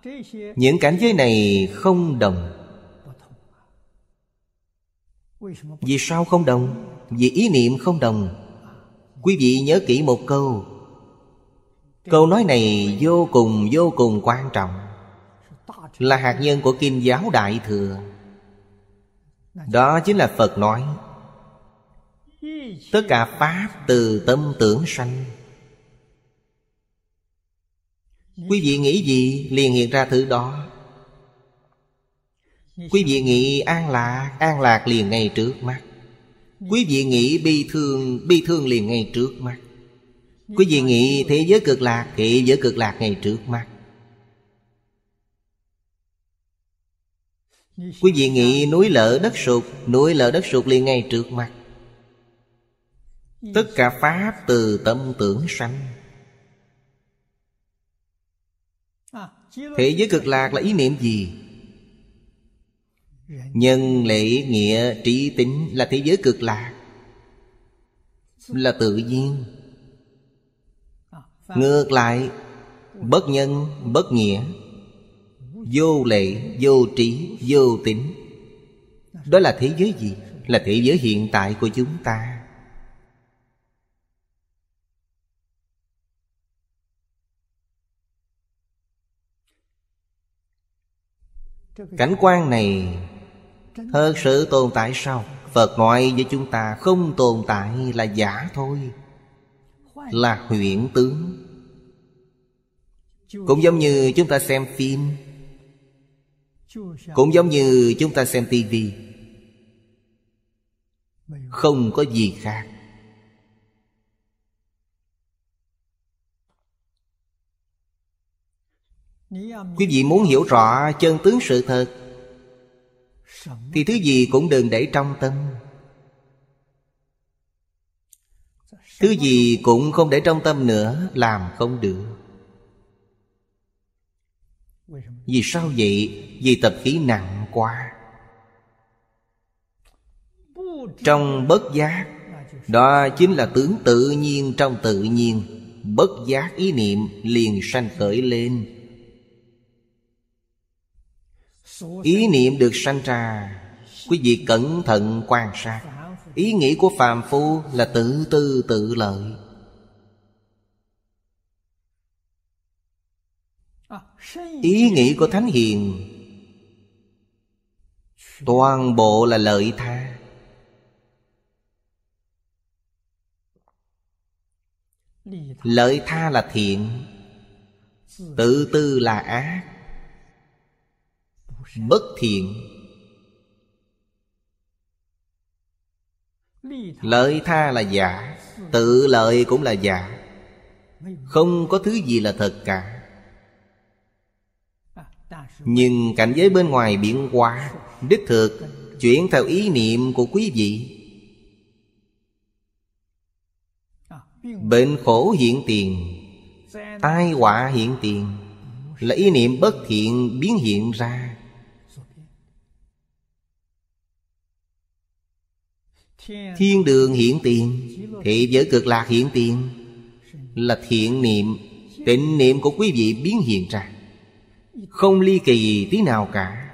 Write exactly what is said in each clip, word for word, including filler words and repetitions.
Những cảnh giới này không đồng. Vì sao không đồng? Vì ý niệm không đồng. Quý vị nhớ kỹ một câu. Câu nói này vô cùng vô cùng quan trọng, là hạt nhân của Kinh giáo Đại Thừa. Đó chính là Phật nói tất cả pháp từ tâm tưởng sanh. Quý vị nghĩ gì liền hiện ra thứ đó. Quý vị nghĩ an lạc, an lạc liền ngay trước mắt. Quý vị nghĩ bi thương, bi thương liền ngay trước mắt. Quý vị nghĩ thế giới cực lạc, thế giới cực lạc ngay trước mắt. Quý vị nghĩ núi lở đất sụt, núi lở đất sụt liền ngay trước mắt. Tất cả pháp từ tâm tưởng sanh. Thế giới cực lạc là ý niệm gì? Nhân lễ nghĩa trí tính là thế giới cực lạc, là tự nhiên. Ngược lại, bất nhân, bất nghĩa, vô lễ, vô trí, vô tính, đó là thế giới gì? Là thế giới hiện tại của chúng ta. Cảnh quan này thật sự tồn tại sao? Phật nói với chúng ta không tồn tại, là giả thôi, là huyễn tướng. Cũng giống như chúng ta xem phim, cũng giống như chúng ta xem tivi, không có gì khác. Quý vị muốn hiểu rõ chân tướng sự thật thì thứ gì cũng đừng để trong tâm. Thứ gì cũng không để trong tâm nữa, làm không được. Vì sao vậy? Vì tập khí nặng quá. Trong bất giác, đó chính là tướng tự nhiên trong tự nhiên. Bất giác ý niệm liền sanh khởi lên. Ý niệm được sanh ra, quý vị cẩn thận quan sát. Ý nghĩ của phàm phu là tự tư tự lợi. Ý nghĩ của thánh hiền toàn bộ là lợi tha. Lợi tha là thiện, tự tư là ác, bất thiện. Lợi tha là giả, tự lợi cũng là giả. Không có thứ gì là thật cả. Nhưng cảnh giới bên ngoài biến hóa, đích thực chuyển theo ý niệm của quý vị. Bệnh khổ hiện tiền, tai họa hiện tiền, là ý niệm bất thiện biến hiện ra. Thiên đường hiện tiền, thế giới cực lạc hiện tiền, là thiện niệm, tịnh niệm của quý vị biến hiện ra. Không ly kỳ tí nào cả.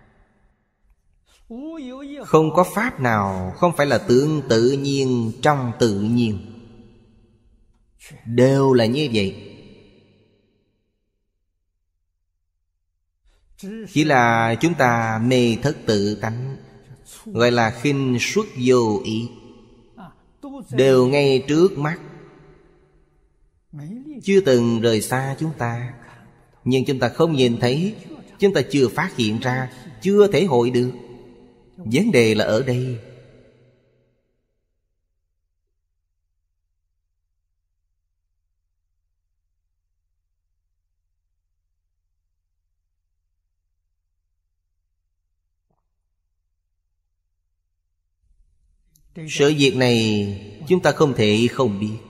Không có pháp nào không phải là tướng tự nhiên trong tự nhiên. Đều là như vậy. Chỉ là chúng ta mê thất tự tánh, gọi là khinh suất vô ý. Đều ngay trước mắt, chưa từng rời xa chúng ta. Nhưng chúng ta không nhìn thấy, chúng ta chưa phát hiện ra, chưa thể hội được. Vấn đề là ở đây. Sự việc này chúng ta không thể không biết.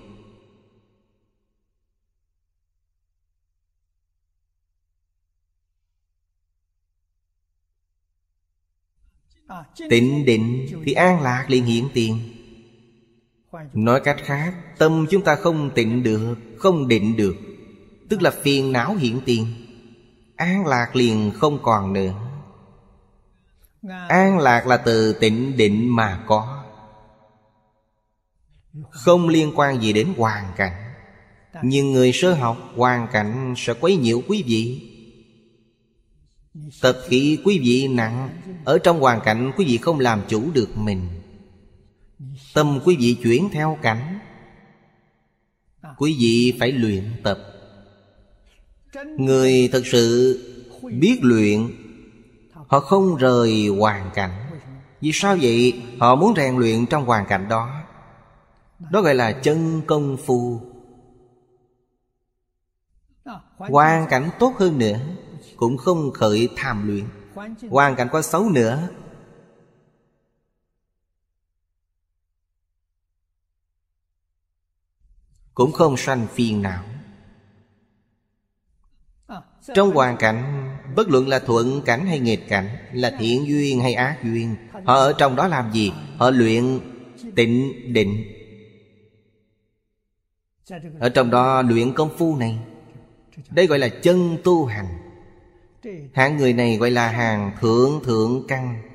Tịnh định thì an lạc liền hiện tiền. Nói cách khác, tâm chúng ta không tịnh được, không định được, tức là phiền não hiện tiền. an lạc liền không còn nữa. An lạc là từ tịnh định mà có, không liên quan gì đến hoàn cảnh. Nhưng người sơ học, hoàn cảnh sẽ quấy nhiễu quý vị. Tập khí quý vị nặng, ở trong hoàn cảnh quý vị không làm chủ được mình. Tâm quý vị chuyển theo cảnh. Quý vị phải luyện tập. Người thật sự biết luyện, họ không rời hoàn cảnh. Vì sao vậy? Họ muốn rèn luyện trong hoàn cảnh đó. Đó gọi là chân công phu. Hoàn cảnh tốt hơn nữa cũng không khởi tham luyện. Hoàn cảnh có xấu nữa cũng không sanh phiền não. Trong hoàn cảnh, bất luận là thuận cảnh hay nghịch cảnh, là thiện duyên hay ác duyên, họ ở trong đó làm gì? Họ luyện tịnh định. Ở trong đó luyện công phu này. Đây gọi là chân tu hành. Hạng người này gọi là hàng thượng thượng căn.